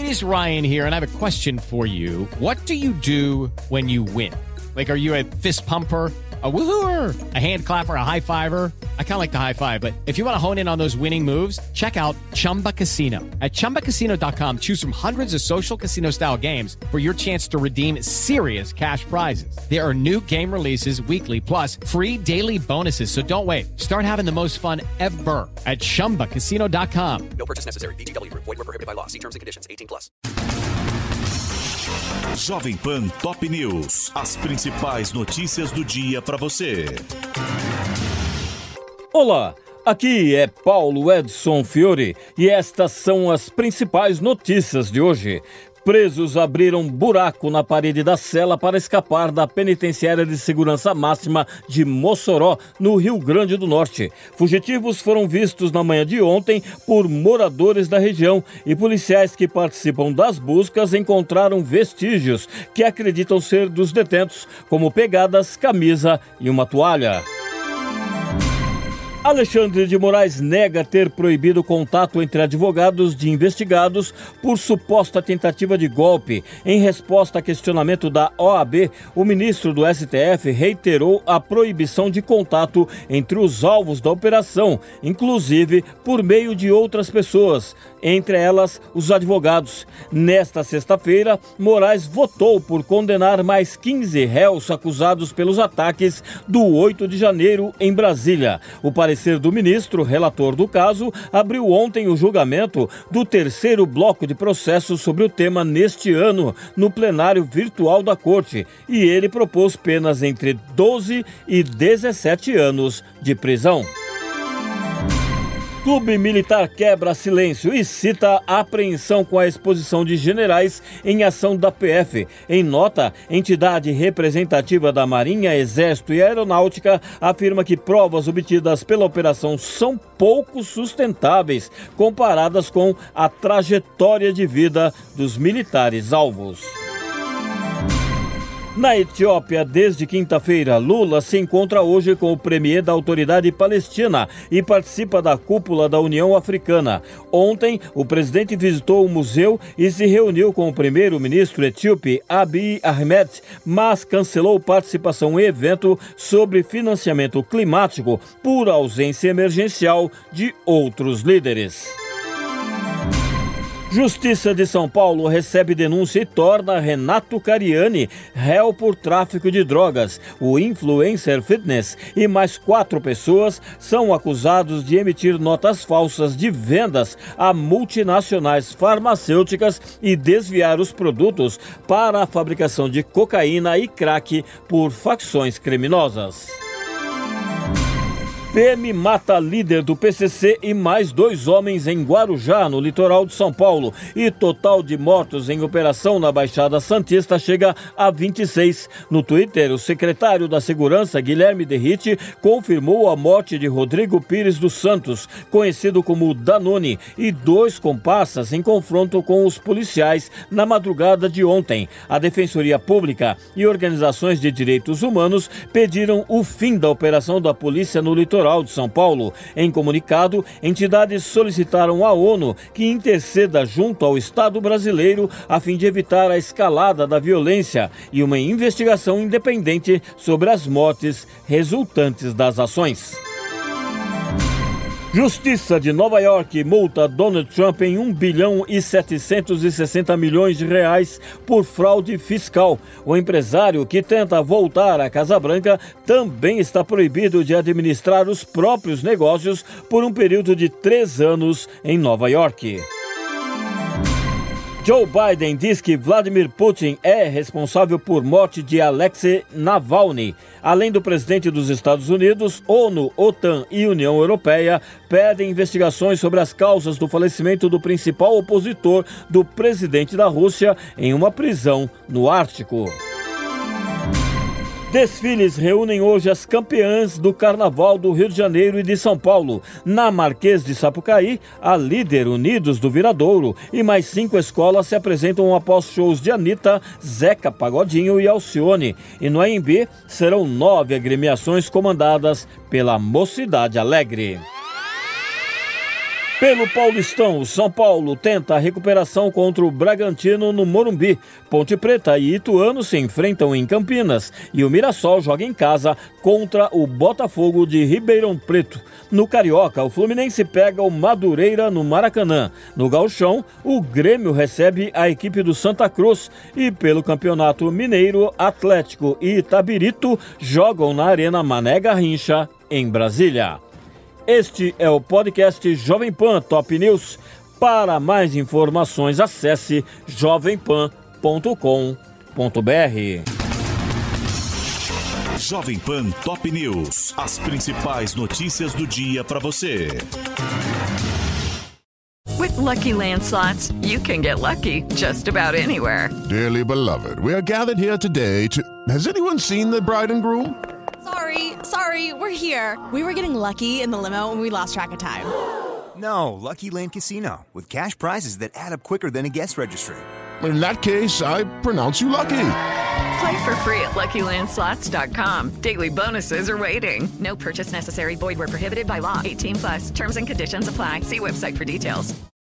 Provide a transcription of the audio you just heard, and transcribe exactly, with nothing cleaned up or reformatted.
is Ryan here, and I have a question for you. What do you do when you win? Like, are you a fist pumper, a woohooer, a hand clapper, a high fiver? I kind of like the high five, but if you want to hone in on those winning moves, check out Chumba Casino. At chumba casino dot com, choose from hundreds of social casino style games for your chance to redeem serious cash prizes. There are new game releases weekly, plus free daily bonuses. So don't wait. Start having the most fun ever at chumba casino dot com. No purchase necessary. V G W Group. Void where prohibited by law. See terms and conditions. eighteen plus. Jovem Pan Top News. As principais notícias do dia para você. Olá, aqui é Paulo Edson Fiore e estas são as principais notícias de hoje. Presos abriram buraco na parede da cela para escapar da penitenciária de segurança máxima de Mossoró, no Rio Grande do Norte. Fugitivos foram vistos na manhã de ontem por moradores da região e policiais que participam das buscas encontraram vestígios que acreditam ser dos detentos, como pegadas, camisa e uma toalha. Alexandre de Moraes nega ter proibido contato entre advogados de investigados por suposta tentativa de golpe. Em resposta a questionamento da O A B, o ministro do S T F reiterou a proibição de contato entre os alvos da operação, inclusive por meio de outras pessoas, entre elas os advogados. Nesta sexta-feira, Moraes votou por condenar mais quinze réus acusados pelos ataques do oito de janeiro em Brasília. O parecer do ministro, relator do caso, abriu ontem o julgamento do terceiro bloco de processos sobre o tema neste ano, no plenário virtual da Corte, e ele propôs penas entre doze e dezessete anos de prisão. Clube Militar quebra silêncio e cita a apreensão com a exposição de generais em ação da P F. Em nota, entidade representativa da Marinha, Exército e Aeronáutica afirma que provas obtidas pela operação são pouco sustentáveis comparadas com a trajetória de vida dos militares alvos. Na Etiópia, desde quinta-feira, Lula se encontra hoje com o premier da Autoridade Palestina e participa da cúpula da União Africana. Ontem, o presidente visitou o museu e se reuniu com o primeiro-ministro etíope Abiy Ahmed, mas cancelou participação em evento sobre financiamento climático por ausência emergencial de outros líderes. Justiça de São Paulo recebe denúncia e torna Renato Cariani réu por tráfico de drogas. O influencer fitness e mais quatro pessoas são acusados de emitir notas falsas de vendas a multinacionais farmacêuticas e desviar os produtos para a fabricação de cocaína e crack por facções criminosas. P M mata líder do P C C e mais dois homens em Guarujá, no litoral de São Paulo. E total de mortos em operação na Baixada Santista chega a vinte e seis. No Twitter, o secretário da Segurança, Guilherme Derrite, confirmou a morte de Rodrigo Pires dos Santos, conhecido como Danone, e dois comparsas em confronto com os policiais na madrugada de ontem. A Defensoria Pública e organizações de direitos humanos pediram o fim da operação da polícia no litoral de São Paulo. Em comunicado, entidades solicitaram à ONU que interceda junto ao Estado brasileiro a fim de evitar a escalada da violência e uma investigação independente sobre as mortes resultantes das ações. Justiça de Nova York multa Donald Trump em um bilhão e setecentos e sessenta milhões de reais por fraude fiscal. O empresário que tenta voltar à Casa Branca também está proibido de administrar os próprios negócios por um período de três anos em Nova York. Joe Biden diz que Vladimir Putin é responsável por morte de Alexei Navalny. Além do presidente dos Estados Unidos, ONU, OTAN e União Europeia pedem investigações sobre as causas do falecimento do principal opositor do presidente da Rússia em uma prisão no Ártico. Desfiles reúnem hoje as campeãs do Carnaval do Rio de Janeiro e de São Paulo. Na Marquês de Sapucaí, a líder Unidos do Viradouro e mais cinco escolas se apresentam após shows de Anitta, Zeca Pagodinho e Alcione. E no A M B serão nove agremiações comandadas pela Mocidade Alegre. Pelo Paulistão, São Paulo tenta a recuperação contra o Bragantino no Morumbi. Ponte Preta e Ituano se enfrentam em Campinas e o Mirassol joga em casa contra o Botafogo de Ribeirão Preto. No Carioca, o Fluminense pega o Madureira no Maracanã. No Gauchão, o Grêmio recebe a equipe do Santa Cruz e pelo Campeonato Mineiro, Atlético e Itabirito jogam na Arena Mané Garrincha, em Brasília. Este é o podcast Jovem Pan Top News. Para mais informações, acesse jovem pan ponto com ponto b r. Jovem Pan Top News. As principais notícias do dia para você. With Lucky Land Slots, you can get lucky just about anywhere. Dearly beloved, we are gathered here today to... Has anyone seen the bride and groom? Sorry, sorry, we're here. We were getting lucky in the limo and we lost track of time. No, Lucky Land Casino, with cash prizes that add up quicker than a guest registry. In that case, I pronounce you lucky. Play for free at lucky land slots dot com. Daily bonuses are waiting. No purchase necessary. Void where prohibited by law. eighteen plus. Terms and conditions apply. See website for details.